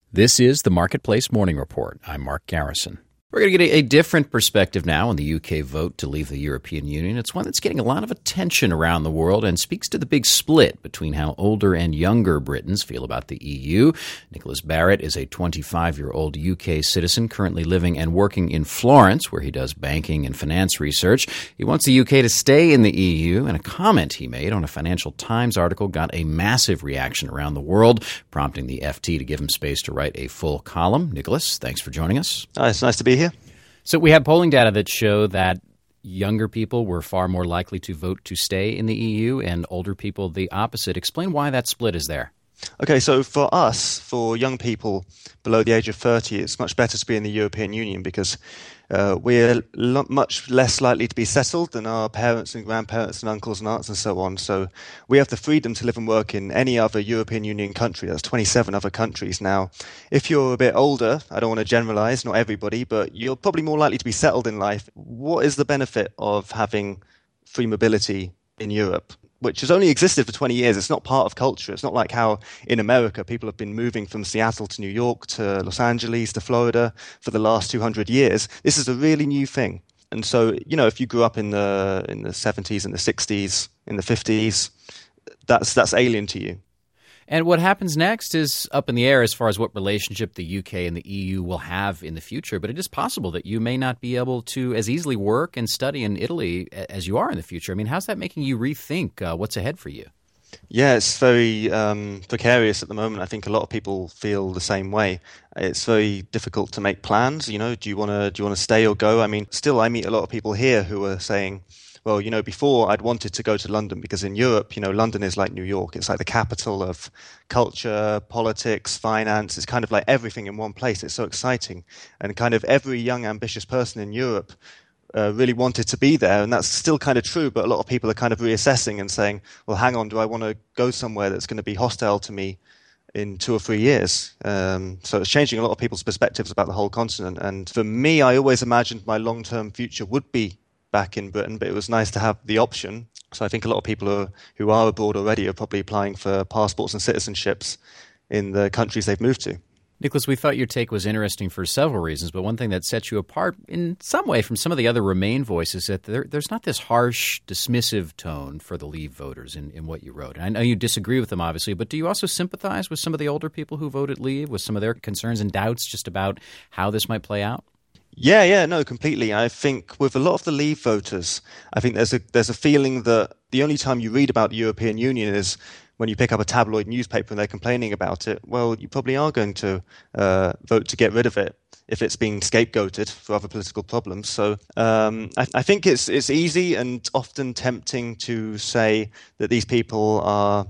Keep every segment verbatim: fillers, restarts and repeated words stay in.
This is the Marketplace Morning Report. I'm Mark Garrison. We're going to get a, a different perspective now on the U K vote to leave the European Union. It's one that's getting a lot of attention around the world and speaks to the big split between how older and younger Britons feel about the E U. Nicholas Barrett is a twenty-five-year-old U K citizen currently living and working in Florence, where he does banking and finance research. He wants the U K to stay in the E U, and a comment he made on a Financial Times article got a massive reaction around the world, prompting the F T to give him space to write a full column. Nicholas, thanks for joining us. Oh, it's nice to be here. So we have polling data that show that younger people were far more likely to vote to stay in the E U and older people the opposite. Explain why that split is there. Okay, so for us, for young people below the age of thirty, it's much better to be in the European Union because uh, we're lo- much less likely to be settled than our parents and grandparents and uncles and aunts and so on. So we have the freedom to live and work in any other European Union country. That's twenty-seven other countries now. If you're a bit older, I don't want to generalize, not everybody, but you're probably more likely to be settled in life. What is the benefit of having free mobility in Europe, which has only existed for twenty years. It's not part of culture. It's not like how in America people have been moving from Seattle to New York to Los Angeles to Florida for the last two hundred years. This is a really new thing. And so, you know, if you grew up in the in the seventies and the sixties, in the fifties, that's that's alien to you. And what happens next is up in the air as far as what relationship the U K and the E U will have in the future. But it is possible that you may not be able to as easily work and study in Italy as you are in the future. I mean, how's that making you rethink uh, what's ahead for you? Yeah, it's very um, precarious at the moment. I think a lot of people feel the same way. It's very difficult to make plans. You know, do you want to do you want to stay or go? I mean, still, I meet a lot of people here who are saying, well, you know, before I'd wanted to go to London because in Europe, you know, London is like New York. It's like the capital of culture, politics, finance. It's kind of like everything in one place. It's so exciting. And kind of every young, ambitious person in Europe uh, really wanted to be there. And that's still kind of true. But a lot of people are kind of reassessing and saying, well, hang on, do I want to go somewhere that's going to be hostile to me in two or three years? Um, so it's changing a lot of people's perspectives about the whole continent. And for me, I always imagined my long-term future would be back in Britain, but it was nice to have the option. So I think a lot of people who are, who are abroad already are probably applying for passports and citizenships in the countries they've moved to. Nicholas, we thought your take was interesting for several reasons, but one thing that sets you apart in some way from some of the other Remain voices is that there, there's not this harsh, dismissive tone for the Leave voters in, in what you wrote. And I know you disagree with them, obviously, but do you also sympathize with some of the older people who voted Leave, with some of their concerns and doubts just about how this might play out? Yeah, yeah, no, completely. I think with a lot of the Leave voters, I think there's a there's a feeling that the only time you read about the European Union is when you pick up a tabloid newspaper and they're complaining about it. Well, you probably are going to uh, vote to get rid of it if it's being scapegoated for other political problems. So um, I, I think it's it's easy and often tempting to say that these people are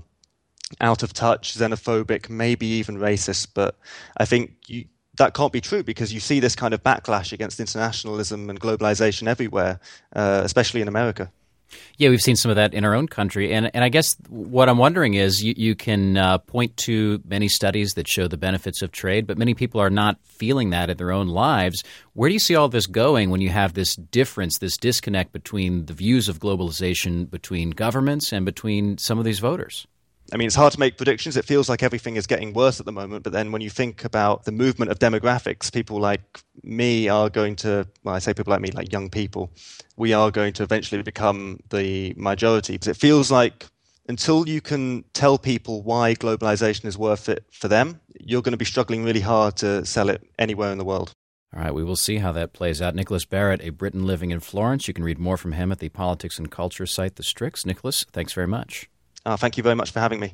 out of touch, xenophobic, maybe even racist. But I think you. That can't be true because you see this kind of backlash against internationalism and globalization everywhere, uh, especially in America. Yeah, we've seen some of that in our own country. And and I guess what I'm wondering is you, you can uh, point to many studies that show the benefits of trade, but many people are not feeling that in their own lives. Where do you see all this going when you have this difference, this disconnect between the views of globalization between governments and between some of these voters? I mean, it's hard to make predictions. It feels like everything is getting worse at the moment. But then when you think about the movement of demographics, people like me are going to, well, I say people like me, like young people, we are going to eventually become the majority. Because it feels like until you can tell people why globalization is worth it for them, you're going to be struggling really hard to sell it anywhere in the world. All right, we will see how that plays out. Nicholas Barrett, a Briton living in Florence. You can read more from him at the politics and culture site, The Strix. Nicholas, thanks very much. Uh, thank you very much for having me.